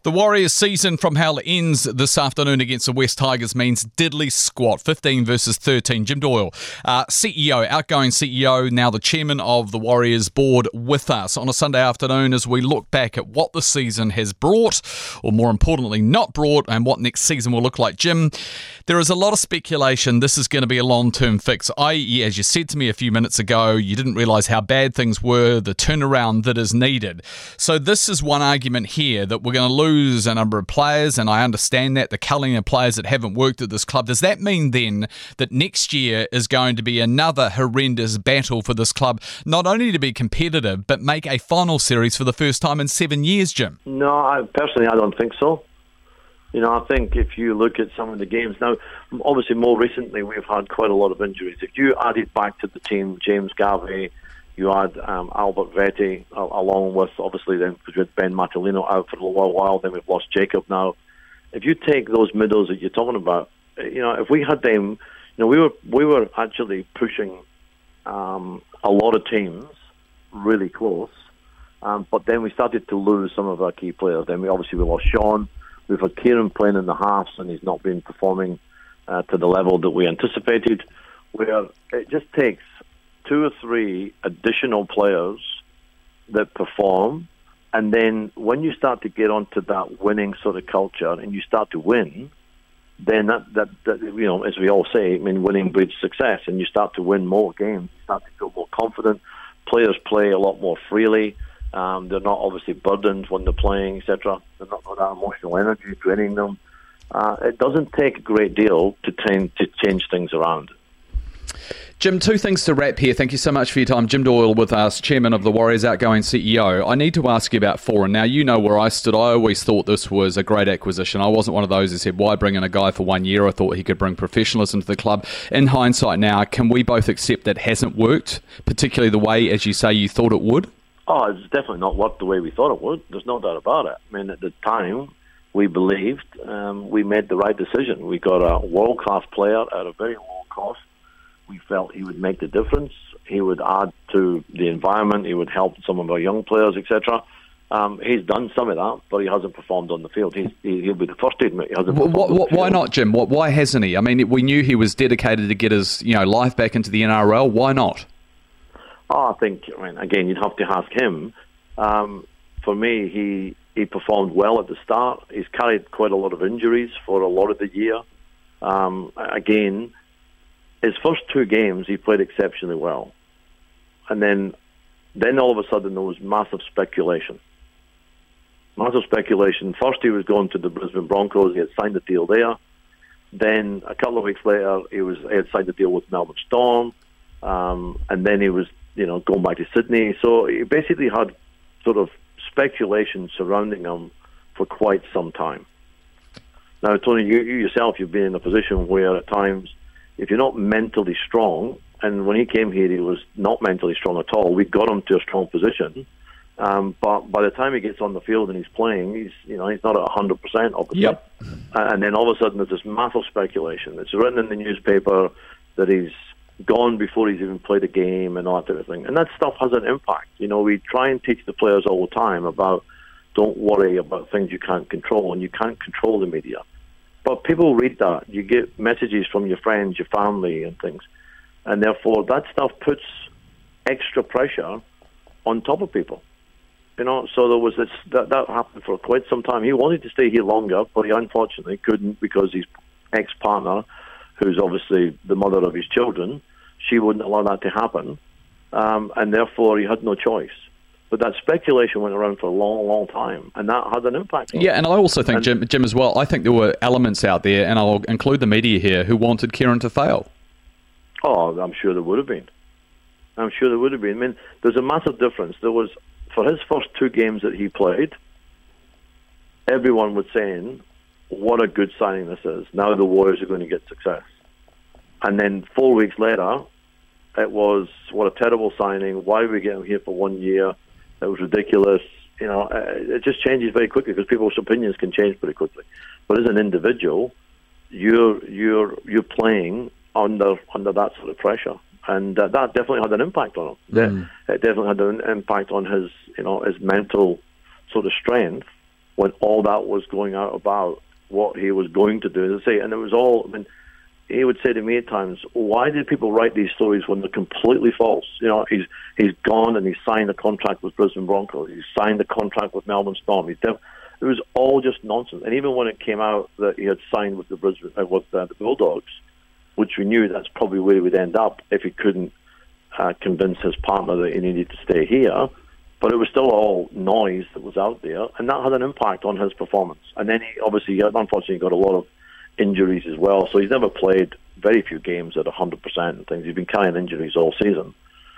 The Warriors' season from hell ends this afternoon against the West Tigers means diddly squat, 15 versus 13. Jim Doyle, CEO, outgoing CEO, now the chairman of the Warriors board, with us on a Sunday afternoon as we look back at what the season has brought, or more importantly, not brought, and what next season will look like. Jim, there is a lot of speculation this is going to be a long-term fix. I.e., as you said to me a few minutes ago, you didn't realise how bad things were, the turnaround that is needed. So this is one argument here, that we're going to lose a number of players, and I understand that, the culling of players that haven't worked at this club. Does that mean then that next year is going to be another horrendous battle for this club, not only to be competitive, but make a final series for the first time in 7 years, Jim? No, I don't think so. I think if you look at some of the games, now, obviously more recently we've had quite a lot of injuries. If you added back to the team James Garvey, you had Albert Vetti, along with, obviously, then Ben Matalino out for a little while, then we've lost Jacob now. If you take those middles that you're talking about, if we had them, we were actually pushing a lot of teams really close, but then we started to lose some of our key players. Then we lost Sean. We've had Kieran playing in the halves, and he's not been performing to the level that we anticipated, where it just takes 2 or 3 additional players that perform, and then when you start to get onto that winning sort of culture and you start to win, then that as we all say, winning breeds success, and you start to win more games, you start to feel more confident. Players play a lot more freely. They're not obviously burdened when they're playing, etc. They're not got that emotional energy draining them. It doesn't take a great deal to change things around. Jim, 2 things to wrap here. Thank you so much for your time. Jim Doyle with us, Chairman of the Warriors, outgoing CEO. I need to ask you about Foran. Now, you know where I stood. I always thought this was a great acquisition. I wasn't one of those who said, why bring in a guy for 1 year? I thought he could bring professionalism to the club. In hindsight now, can we both accept that hasn't worked, particularly the way, as you say, you thought it would? Oh, it's definitely not worked the way we thought it would. There's no doubt about it. At the time, we believed we made the right decision. We got a world-class player at a very low cost. We felt he would make the difference. He would add to the environment. He would help some of our young players, etc. He's done some of that, but he hasn't performed on the field. He'll be the first to admit he hasn't performed on the field. Why not, Jim? Why hasn't he? We knew he was dedicated to get his life back into the NRL. Why not? I think, again, you'd have to ask him. For me, he performed well at the start. He's carried quite a lot of injuries for a lot of the year. Again, his first 2 games, he played exceptionally well. And then all of a sudden, there was massive speculation. First, he was going to the Brisbane Broncos. He had signed a deal there. Then, a couple of weeks later, he had signed a deal with Melbourne Storm. And then he was, going back to Sydney. So he basically had sort of speculation surrounding him for quite some time. Now, Tony, you yourself, you've been in a position where at times, if you're not mentally strong, and when he came here, he was not mentally strong at all. We got him to a strong position, but by the time he gets on the field and he's playing, he's not at 100%, obviously. Yep. And then all of a sudden, there's this massive speculation. It's written in the newspaper that he's gone before he's even played a game and all that type of thing. And that stuff has an impact. We try and teach the players all the time about don't worry about things you can't control, and you can't control the media. But people read that. You get messages from your friends, your family, and things. And therefore, that stuff puts extra pressure on top of people. So there was this, that happened for quite some time. He wanted to stay here longer, but he unfortunately couldn't because his ex-partner, who's obviously the mother of his children, she wouldn't allow that to happen. And therefore, he had no choice. But that speculation went around for a long, long time, and that had an impact on it. And I also think, Jim, as well, I think there were elements out there, and I'll include the media here, who wanted Kieran to fail. Oh, I'm sure there would have been. There's a massive difference. There was, for his first 2 games that he played, everyone was saying, what a good signing this is. Now the Warriors are going to get success. And then 4 weeks later, it was, what a terrible signing. Why did we get him here for 1 year? It was ridiculous. It just changes very quickly because people's opinions can change pretty quickly. But as an individual, you're playing under that sort of pressure, and that definitely had an impact on him. It definitely had an impact on his mental sort of strength when all that was going out about what he was going to do. As I say, and it was all, I mean, he would say to me at times, why did people write these stories when they're completely false? You know, he's gone and he signed a contract with Brisbane Broncos. He signed a contract with Melbourne Storm. It was all just nonsense. And even when it came out that he had signed with the Bulldogs, which we knew that's probably where he would end up if he couldn't convince his partner that he needed to stay here. But it was still all noise that was out there, and that had an impact on his performance. And then he unfortunately got a lot of injuries as well, so he's never played very few games at 100% and things. He's been carrying injuries all season.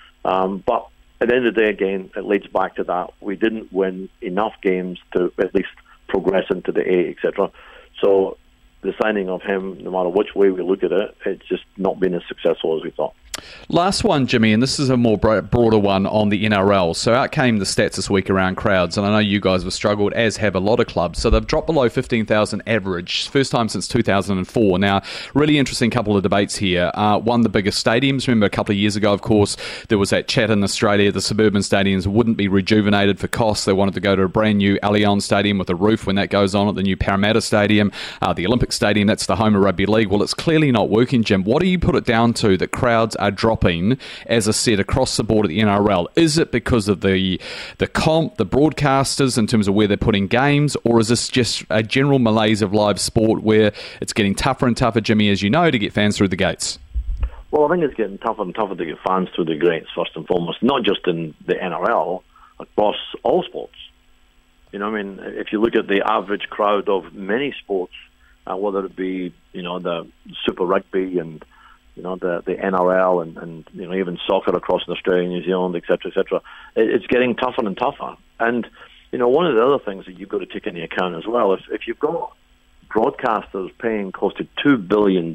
But at the end of the day, again, it leads back to that. We didn't win enough games to at least progress into the A, etc. So the signing of him, no matter which way we look at it, it's just not been as successful as we thought. Last one, Jimmy, and this is a more broader one on the NRL. So out came the stats this week around crowds, and I know you guys have struggled, as have a lot of clubs. So they've dropped below 15,000 average, first time since 2004. Now, really interesting couple of debates here. One, the biggest stadiums. Remember a couple of years ago, of course, there was that chat in Australia, the suburban stadiums wouldn't be rejuvenated for costs. They wanted to go to a brand new Allianz Stadium with a roof when that goes on at the new Parramatta Stadium, the Olympic Stadium, that's the home of rugby league. Well, it's clearly not working, Jim. What do you put it down to that crowds are dropping, as I said, across the board at the NRL? Is it because of the comp, the broadcasters in terms of where they're putting games, or is this just a general malaise of live sport where it's getting tougher and tougher, Jimmy, as you know, to get fans through the gates? Well, I think it's getting tougher and tougher to get fans through the gates, first and foremost, not just in the NRL, across all sports. You know, I mean, if you look at the average crowd of many sports, whether it be, you know, the Super Rugby and, you know, the NRL and you know, even soccer across in Australia, New Zealand, etc., etc., it's getting tougher and tougher. And, you know, one of the other things that you've got to take into account as well, if you've got broadcasters paying close to $2 billion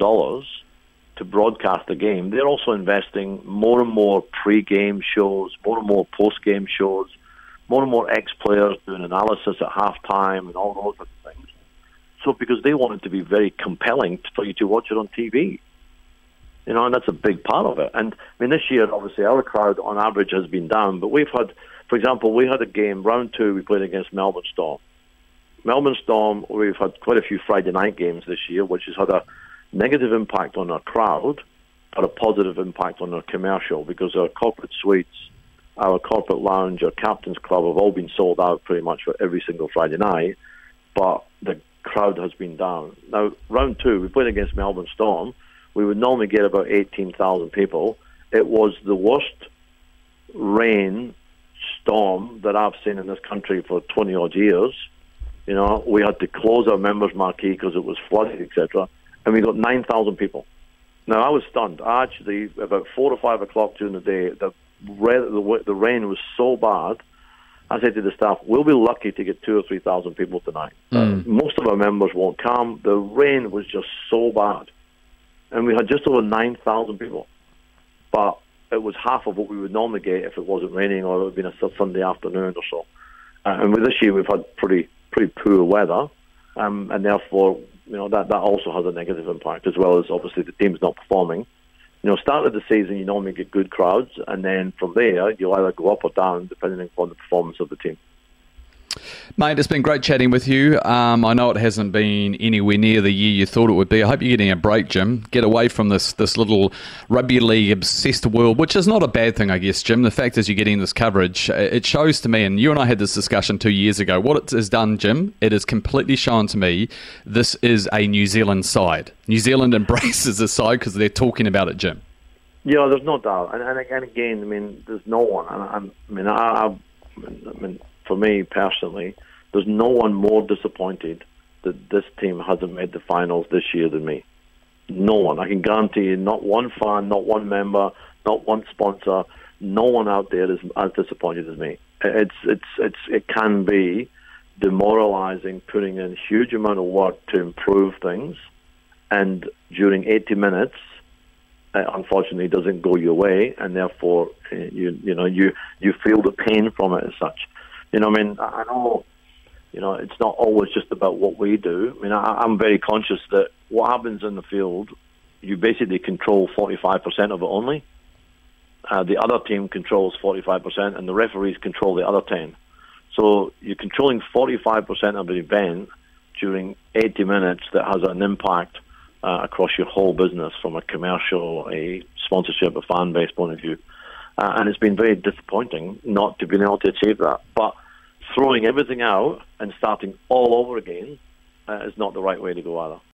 to broadcast a game, they're also investing more and more pre-game shows, more and more post-game shows, more and more ex-players doing analysis at halftime and all those other things. So because they want it to be very compelling for you to watch it on TV. You know, and that's a big part of it. And, I mean, this year, obviously, our crowd on average has been down. But we've had, for example, we had a game, round 2, we played against Melbourne Storm. Melbourne Storm, we've had quite a few Friday night games this year, which has had a negative impact on our crowd, but a positive impact on our commercial, because our corporate suites, our corporate lounge, our captain's club have all been sold out pretty much for every single Friday night. But the crowd has been down. Now, round 2, we played against Melbourne Storm. We would normally get about 18,000 people. It was the worst rain storm that I've seen in this country for 20-odd years. You know, we had to close our members' marquee because it was flooded, etc. And we got 9,000 people. Now, I was stunned. Actually, about 4 or 5 o'clock during the day, the rain was so bad, I said to the staff, we'll be lucky to get 2,000 or 3,000 people tonight. Most of our members won't come. The rain was just so bad. And we had just over 9,000 people. But it was half of what we would normally get if it wasn't raining or it would have been a Sunday afternoon or so. And with this year, we've had pretty poor weather. And therefore, you know, that also has a negative impact, as well as obviously the team's not performing. You know, start of the season, you normally get good crowds. And then from there, you'll either go up or down, depending upon the performance of the team. Mate, it's been great chatting with you. I know it hasn't been anywhere near the year you thought it would be. I hope you're getting a break, Jim. Get away from this little rugby league obsessed world, which is not a bad thing, I guess, Jim. The fact is you're getting this coverage. It shows to me, and you and I had this discussion 2 years ago, what it has done, Jim, it has completely shown to me this is a New Zealand side. New Zealand embraces this side because they're talking about it, Jim. Yeah, there's no doubt. And again, I mean, there's no one. I mean, for me personally, there's no one more disappointed that this team hasn't made the finals this year than me. No one. I can guarantee you, not one fan, not one member, not one sponsor, no one out there is as disappointed as me. It can be demoralizing, putting in a huge amount of work to improve things, and during 80 minutes, unfortunately, it doesn't go your way, and therefore you feel the pain from it as such. You know, I mean, I know, you know, it's not always just about what we do. I mean, I'm very conscious that what happens in the field, you basically control 45% of it only. The other team controls 45%, and the referees control the other 10. So you're controlling 45% of an event during 80 minutes that has an impact across your whole business from a commercial, a sponsorship, a fan base point of view. And it's been very disappointing not to be able to achieve that. But throwing everything out and starting all over again is not the right way to go either.